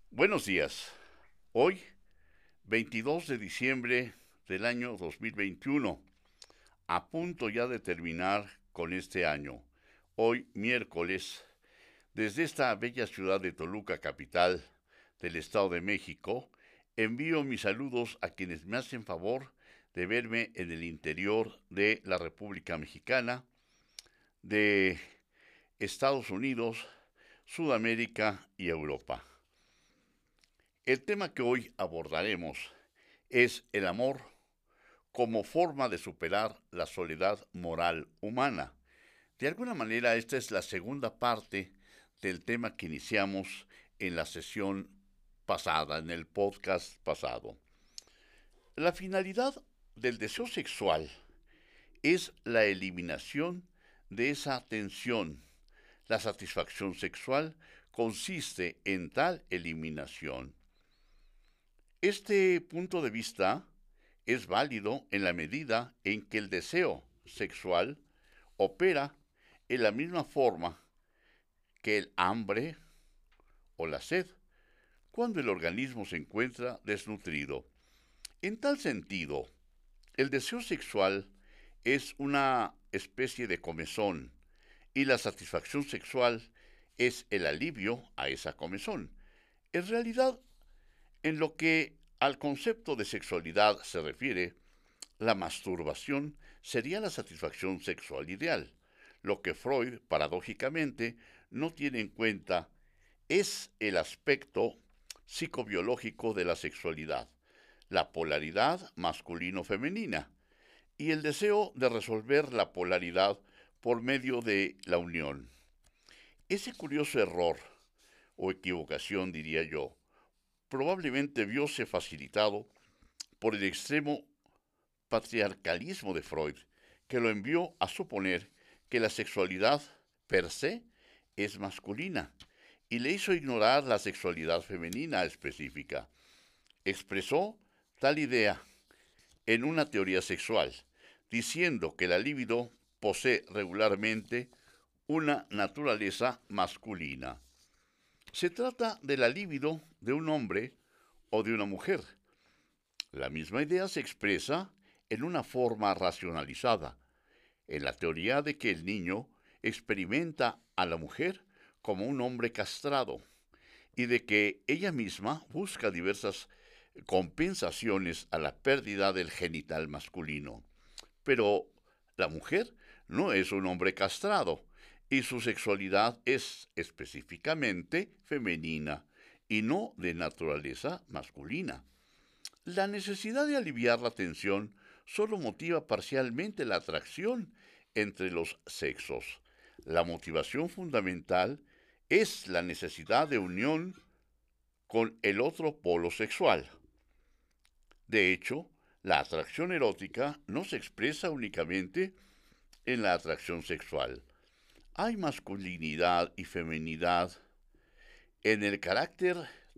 Buenos días. Hoy, 22 de diciembre del año 2021, a punto ya de terminar con este año. Hoy, miércoles, desde esta bella ciudad de Toluca, capital del Estado de México, envío mis saludos a quienes me hacen favor de verme en el interior de la República Mexicana, de Estados Unidos, Sudamérica y Europa. El tema que hoy abordaremos es el amor como forma de superar la soledad moral humana. De alguna manera, esta es la segunda parte del tema que iniciamos en la sesión pasada, en el podcast pasado. La finalidad del deseo sexual es la eliminación de esa tensión. La satisfacción sexual consiste en tal eliminación. Este punto de vista es válido en la medida en que el deseo sexual opera en la misma forma que el hambre o la sed cuando el organismo se encuentra desnutrido. En tal sentido, el deseo sexual es una especie de comezón y la satisfacción sexual es el alivio a esa comezón. En realidad, en lo que al concepto de sexualidad se refiere, la masturbación sería la satisfacción sexual ideal. Lo que Freud, paradójicamente, no tiene en cuenta es el aspecto psicobiológico de la sexualidad, la polaridad masculino-femenina y el deseo de resolver la polaridad por medio de la unión. Ese curioso error, o equivocación diría yo, probablemente viose facilitado por el extremo patriarcalismo de Freud, que lo envió a suponer que la sexualidad per se es masculina y le hizo ignorar la sexualidad femenina específica. Expresó tal idea en una teoría sexual, diciendo que la libido posee regularmente una naturaleza masculina. Se trata de la libido de un hombre o de una mujer. La misma idea se expresa en una forma racionalizada, en la teoría de que el niño experimenta a la mujer como un hombre castrado y de que ella misma busca diversas compensaciones a la pérdida del genital masculino. Pero la mujer no es un hombre castrado y su sexualidad es específicamente femenina y no de naturaleza masculina. La necesidad de aliviar la tensión solo motiva parcialmente la atracción entre los sexos. La motivación fundamental es la necesidad de unión con el otro polo sexual. De hecho, la atracción erótica no se expresa únicamente en la atracción sexual. Hay masculinidad y feminidad en el carácter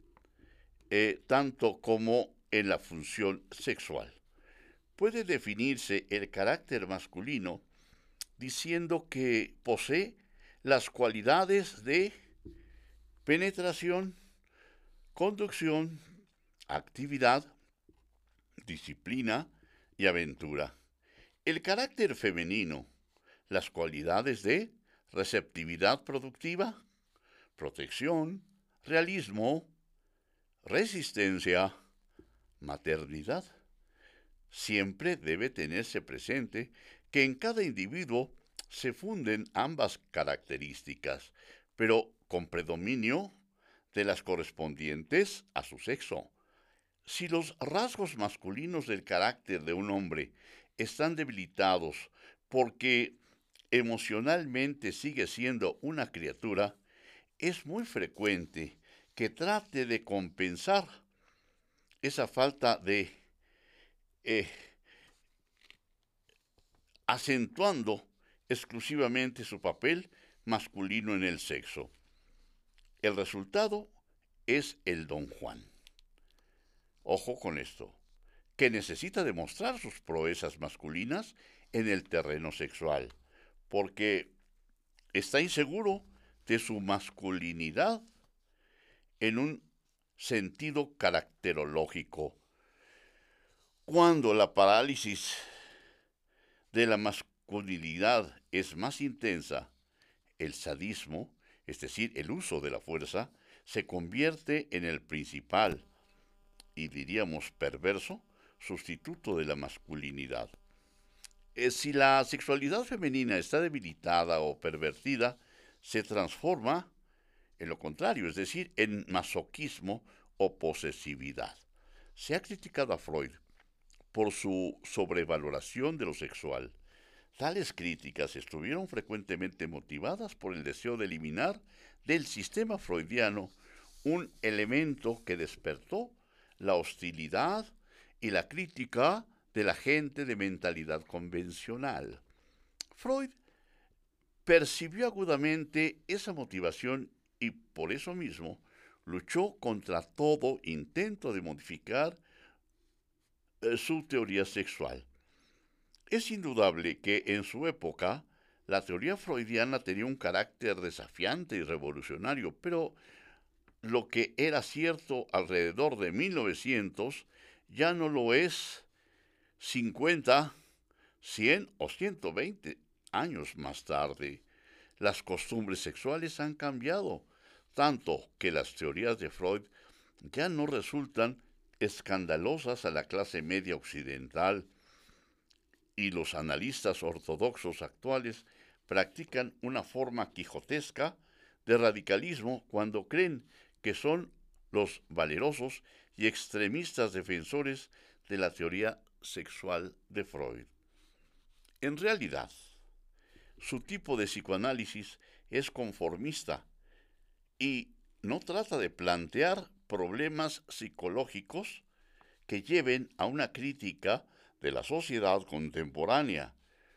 tanto como en la función sexual. Puede definirse el carácter masculino diciendo que posee las cualidades de penetración, conducción, actividad, disciplina y aventura. El carácter femenino, las cualidades de receptividad productiva, protección, realismo, resistencia, maternidad. Siempre debe tenerse presente que en cada individuo se funden ambas características, pero con predominio de las correspondientes a su sexo. Si los rasgos masculinos del carácter de un hombre están debilitados porque emocionalmente sigue siendo una criatura, es muy frecuente que trate de compensar esa falta de eh, acentuando exclusivamente su papel masculino en el sexo. El resultado es el Don Juan. Ojo con esto, que necesita demostrar sus proezas masculinas en el terreno sexual, porque está inseguro de su masculinidad en un sentido caracterológico. Cuando la parálisis de la masculinidad es más intensa, el sadismo, es decir, el uso de la fuerza, se convierte en el principal y diríamos perverso sustituto de la masculinidad. Si la sexualidad femenina está debilitada o pervertida, se transforma en lo contrario, es decir, en masoquismo o posesividad. Se ha criticado a Freud por su sobrevaloración de lo sexual. Tales críticas estuvieron frecuentemente motivadas por el deseo de eliminar del sistema freudiano un elemento que despertó la hostilidad y la crítica de la gente de mentalidad convencional. Freud percibió agudamente esa motivación y por eso mismo luchó contra todo intento de modificar su teoría sexual. Es indudable que en su época la teoría freudiana tenía un carácter desafiante y revolucionario, pero lo que era cierto alrededor de 1900 ya no lo es 50, 100 o 120 años más tarde. Las costumbres sexuales han cambiado, tanto que las teorías de Freud ya no resultan escandalosas a la clase media occidental y los analistas ortodoxos actuales practican una forma quijotesca de radicalismo cuando creen que son los valerosos y extremistas defensores de la teoría sexual de Freud. En realidad, su tipo de psicoanálisis es conformista y no trata de plantear problemas psicológicos que lleven a una crítica de la sociedad contemporánea.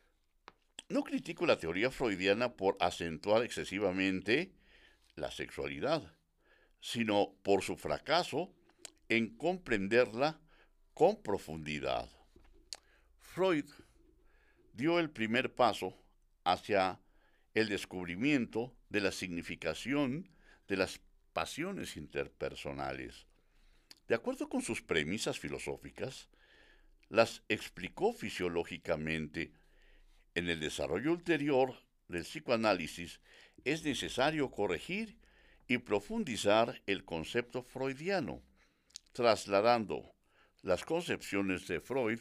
No critico la teoría freudiana por acentuar excesivamente la sexualidad, sino por su fracaso en comprenderla con profundidad. Freud dio el primer paso hacia el descubrimiento de la significación de las pasiones interpersonales. De acuerdo con sus premisas filosóficas, las explicó fisiológicamente. En el desarrollo ulterior del psicoanálisis es necesario corregir y profundizar el concepto freudiano, trasladando las concepciones de Freud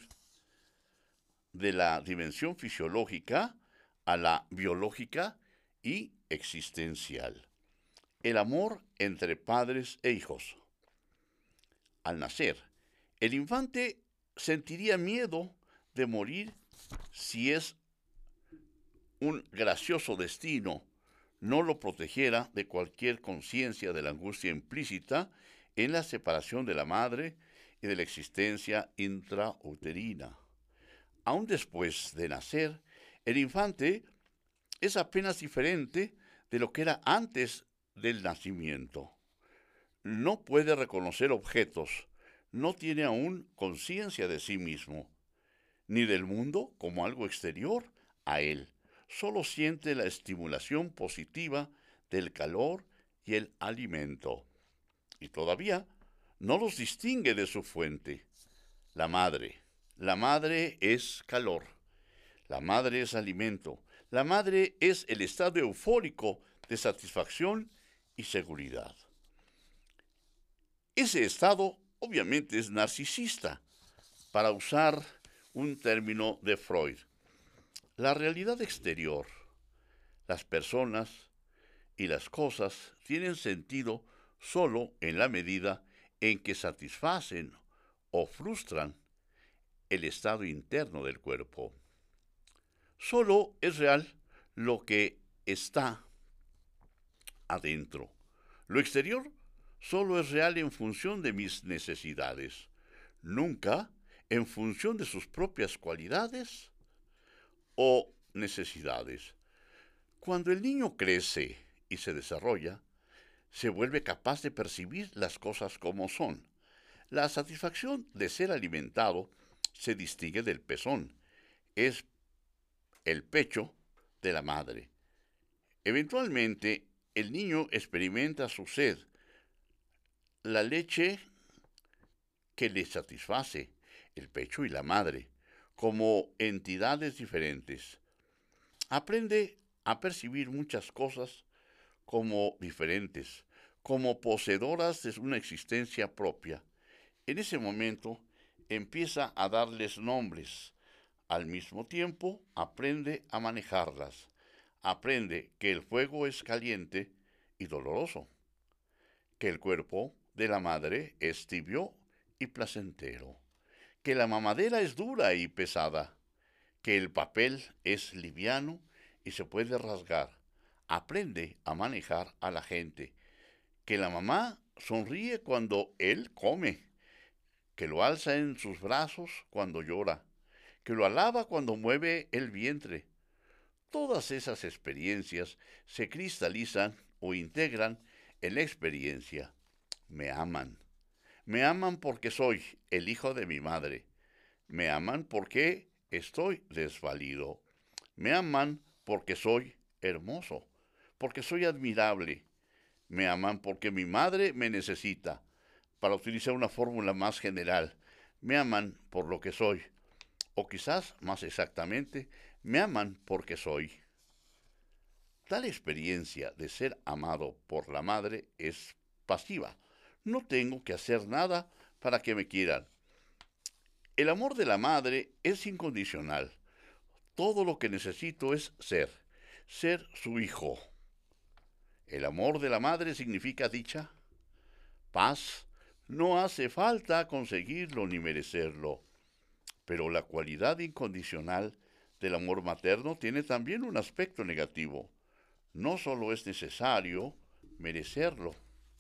de la dimensión fisiológica a la biológica y existencial. El amor entre padres e hijos. Al nacer, el infante sentiría miedo de morir si es un gracioso destino no lo protegiera de cualquier conciencia de la angustia implícita en la separación de la madre y de la existencia intrauterina. Aún después de nacer, el infante es apenas diferente de lo que era antes del nacimiento. No puede reconocer objetos, no tiene aún conciencia de sí mismo, ni del mundo como algo exterior a él. Solo siente la estimulación positiva del calor y el alimento. Y todavía no los distingue de su fuente. La madre. La madre es calor. La madre es alimento. La madre es el estado eufórico de satisfacción y seguridad. Ese estado obviamente es narcisista, para usar un término de Freud. La realidad exterior, las personas y las cosas tienen sentido solo en la medida en que satisfacen o frustran el estado interno del cuerpo. Solo es real lo que está adentro. Lo exterior solo es real en función de mis necesidades, nunca en función de sus propias cualidades o necesidades. Cuando el niño crece y se desarrolla, se vuelve capaz de percibir las cosas como son. La satisfacción de ser alimentado se distingue del pezón. Es el pecho de la madre. Eventualmente, el niño experimenta su sed. la leche que le satisface, el pecho y la madre, como entidades diferentes. Aprende a percibir muchas cosas como diferentes, como poseedoras de una existencia propia. En ese momento empieza a darles nombres. Al mismo tiempo aprende a manejarlas. Aprende que el fuego es caliente y doloroso, que el cuerpo de la madre es tibio y placentero, que la mamadera es dura y pesada, que el papel es liviano y se puede rasgar. Aprende a manejar a la gente, que la mamá sonríe cuando él come, que lo alza en sus brazos cuando llora, que lo alaba cuando mueve el vientre. Todas esas experiencias se cristalizan o integran en la experiencia. Me aman. Me aman porque soy el hijo de mi madre. Me aman porque estoy desvalido. Me aman porque soy hermoso, porque soy admirable. Me aman porque mi madre me necesita. Para utilizar una fórmula más general, me aman por lo que soy. O quizás, más exactamente, me aman porque soy. Tal experiencia de ser amado por la madre es pasiva. No tengo que hacer nada para que me quieran. El amor de la madre es incondicional. Todo lo que necesito es ser su hijo. El amor de la madre significa dicha, paz. No hace falta conseguirlo ni merecerlo. Pero la cualidad incondicional del amor materno tiene también un aspecto negativo. No solo es necesario merecerlo,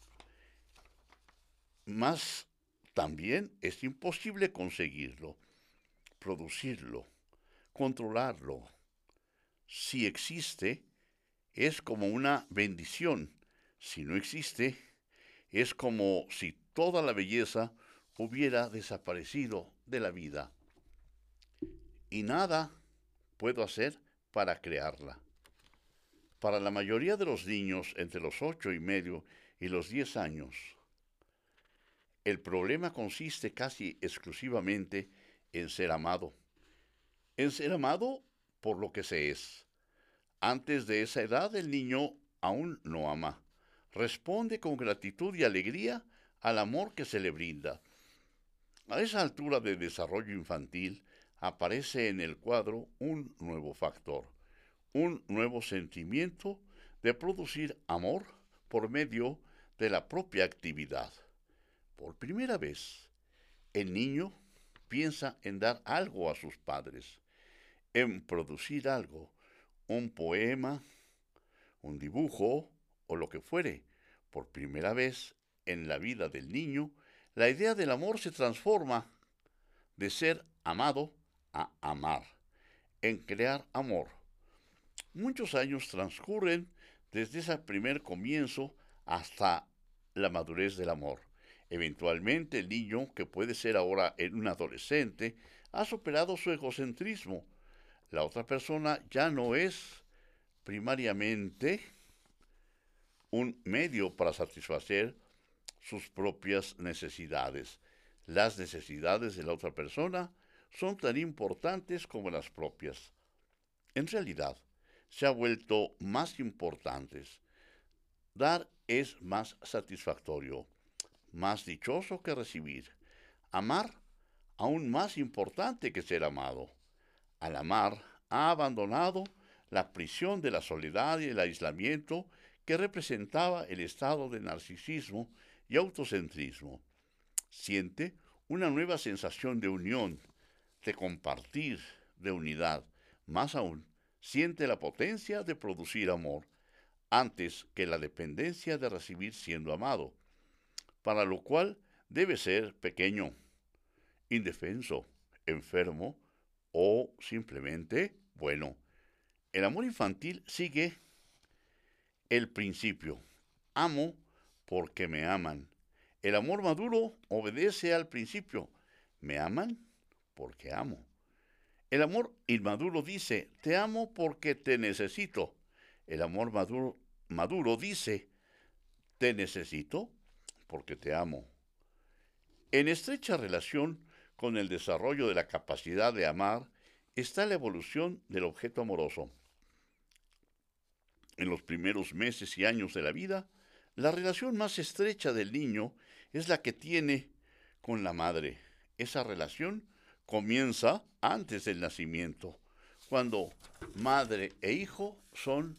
más también es imposible conseguirlo, producirlo, controlarlo. Si existe, es como una bendición. Si no existe, es como si toda la belleza hubiera desaparecido de la vida. Y nada puedo hacer para crearla. Para la mayoría de los niños entre los 8 y medio y los 10 años, el problema consiste casi exclusivamente en ser amado por lo que se es. Antes de esa edad el niño aún no ama. Responde con gratitud y alegría al amor que se le brinda. A esa altura de desarrollo infantil aparece en el cuadro un nuevo factor, un nuevo sentimiento de producir amor por medio de la propia actividad. Por primera vez, el niño piensa en dar algo a sus padres, en producir algo, un poema, un dibujo o lo que fuere. Por primera vez en la vida del niño, la idea del amor se transforma de ser amado a amar, en crear amor. Muchos años transcurren desde ese primer comienzo hasta la madurez del amor. Eventualmente el niño, que puede ser ahora un adolescente, ha superado su egocentrismo. La otra persona ya no es primariamente un medio para satisfacer sus propias necesidades. Las necesidades de la otra persona son tan importantes como las propias. En realidad, se ha vuelto más importantes. Dar es más satisfactorio, más dichoso que recibir. Amar, aún más importante que ser amado. Al amar, ha abandonado la prisión de la soledad y el aislamiento que representaba el estado de narcisismo y autocentrismo. Siente una nueva sensación de unión, de compartir, de unidad. Más aún, siente la potencia de producir amor antes que la dependencia de recibir siendo amado, para lo cual debe ser pequeño, indefenso, enfermo o simplemente bueno. El amor infantil sigue el principio. Amo porque me aman. El amor maduro obedece al principio. Me aman porque amo. El amor inmaduro dice, te amo porque te necesito. El amor maduro dice, te necesito porque te amo. En estrecha relación con el desarrollo de la capacidad de amar está la evolución del objeto amoroso. En los primeros meses y años de la vida, la relación más estrecha del niño es la que tiene con la madre. Esa relación comienza antes del nacimiento, cuando madre e hijo son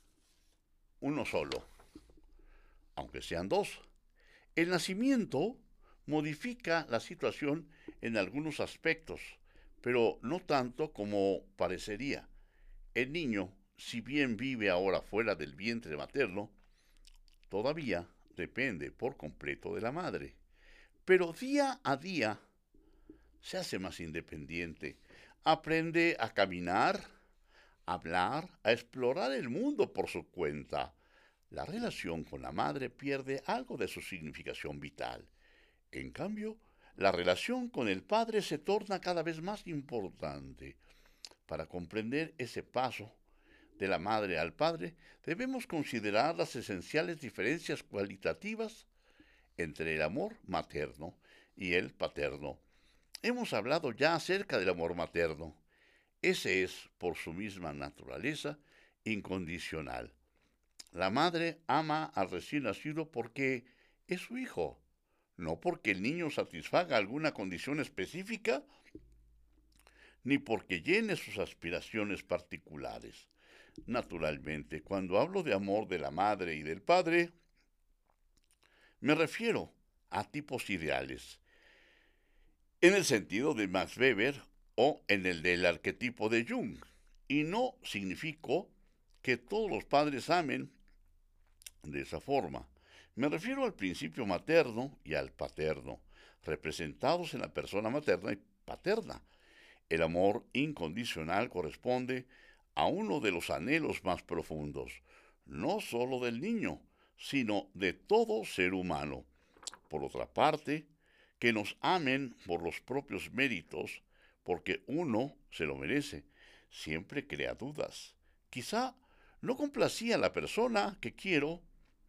uno solo, aunque sean dos. El nacimiento modifica la situación en algunos aspectos, pero no tanto como parecería. El niño, si bien vive ahora fuera del vientre materno, todavía depende por completo de la madre. Pero día a día se hace más independiente. Aprende a caminar, a hablar, a explorar el mundo por su cuenta. La relación con la madre pierde algo de su significación vital. En cambio, la relación con el padre se torna cada vez más importante. Para comprender ese paso de la madre al padre, debemos considerar las esenciales diferencias cualitativas entre el amor materno y el paterno. Hemos hablado ya acerca del amor materno. Ese es, por su misma naturaleza, incondicional. La madre ama al recién nacido porque es su hijo, no porque el niño satisfaga alguna condición específica, ni porque llene sus aspiraciones particulares. Naturalmente, cuando hablo de amor de la madre y del padre, me refiero a tipos ideales, en el sentido de Max Weber o en el del arquetipo de Jung, y no significó que todos los padres amen de esa forma. Me refiero al principio materno y al paterno, representados en la persona materna y paterna. El amor incondicional corresponde a uno de los anhelos más profundos, no sólo del niño, sino de todo ser humano. Por otra parte, que nos amen por los propios méritos, porque uno se lo merece, siempre crea dudas. Quizá no complacía a la persona que quiero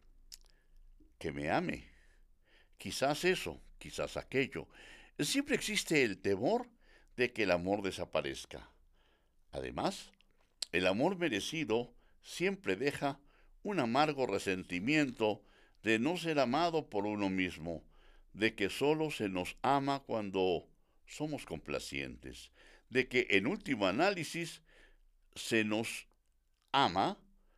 que me ame. Quizás eso, quizás aquello. Siempre existe el temor de que el amor desaparezca. Además, el amor merecido siempre deja un amargo resentimiento de no ser amado por uno mismo, de que solo se nos ama cuando somos complacientes, de que en último análisis se nos ama,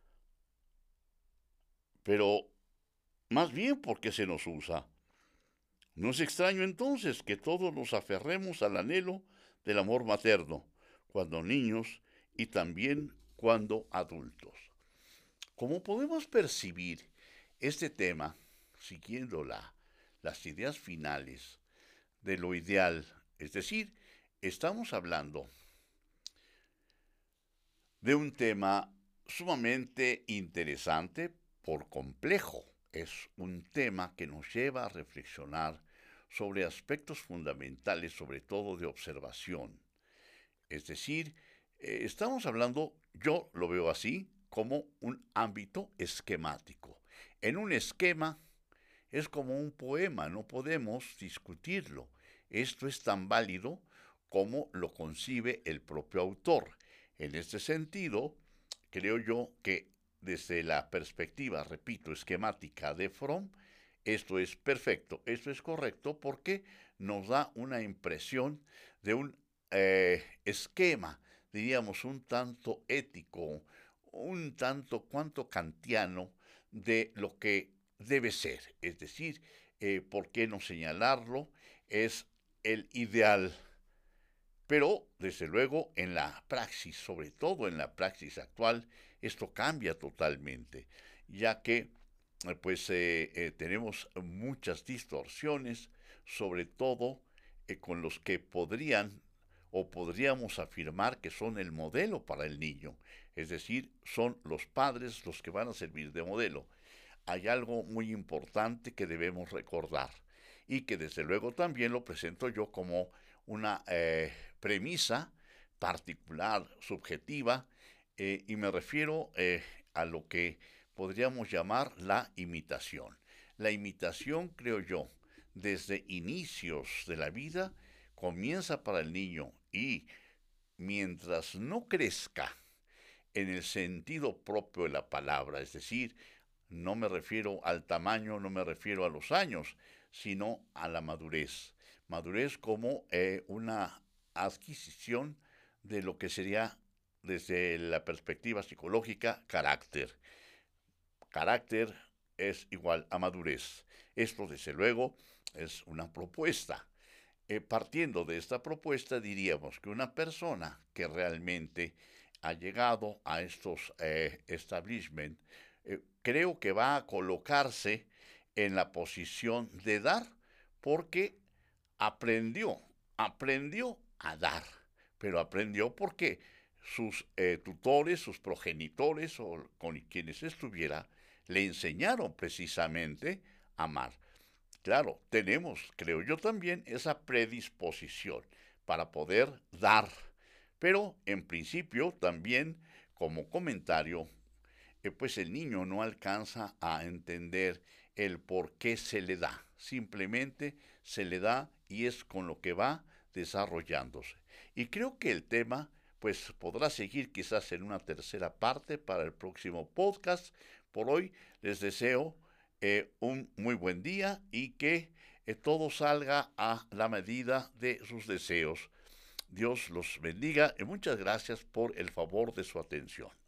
pero más bien porque se nos usa. No es extraño entonces que todos nos aferremos al anhelo del amor materno, cuando niños y también cuando adultos. Como podemos percibir este tema, siguiendo las ideas finales de lo ideal, es decir, estamos hablando de un tema sumamente interesante por complejo. Es un tema que nos lleva a reflexionar sobre aspectos fundamentales, sobre todo de observación. Es decir, estamos hablando, yo lo veo así, como un ámbito esquemático. En un esquema es como un poema, no podemos discutirlo. Esto es tan válido como lo concibe el propio autor. En este sentido, creo yo que desde la perspectiva, repito, esquemática de Fromm, esto es perfecto, esto es correcto porque nos da una impresión de un esquema, diríamos, un tanto ético, un tanto cuanto kantiano de lo que debe ser. Es decir, ¿por qué no señalarlo? Es el ideal. Pero, desde luego, en la praxis, sobre todo en la praxis actual, esto cambia totalmente, ya que tenemos muchas distorsiones, sobre todo con los que podrían o podríamos afirmar que son el modelo para el niño, es decir, son los padres los que van a servir de modelo. Hay algo muy importante que debemos recordar y que desde luego también lo presento yo como una premisa particular, subjetiva, y me refiero a lo que podríamos llamar la imitación. La imitación, creo yo, desde inicios de la vida, comienza para el niño y mientras no crezca en el sentido propio de la palabra, es decir, no me refiero al tamaño, no me refiero a los años, sino a la madurez. Madurez como una adquisición de lo que sería, desde la perspectiva psicológica, carácter. Carácter es igual a madurez. Esto, desde luego, es una propuesta. Partiendo de esta propuesta, diríamos que una persona que realmente ha llegado a estos establishments, creo que va a colocarse en la posición de dar, porque aprendió a dar, pero aprendió porque sus tutores, sus progenitores o con quienes estuviera, le enseñaron precisamente a amar. Claro, tenemos, creo yo también, esa predisposición para poder dar, pero en principio también, como comentario, pues el niño no alcanza a entender el por qué se le da. Simplemente se le da y es con lo que va desarrollándose. Y creo que el tema pues podrá seguir quizás en una tercera parte para el próximo podcast. Por hoy les deseo un muy buen día y que todo salga a la medida de sus deseos. Dios los bendiga y muchas gracias por el favor de su atención.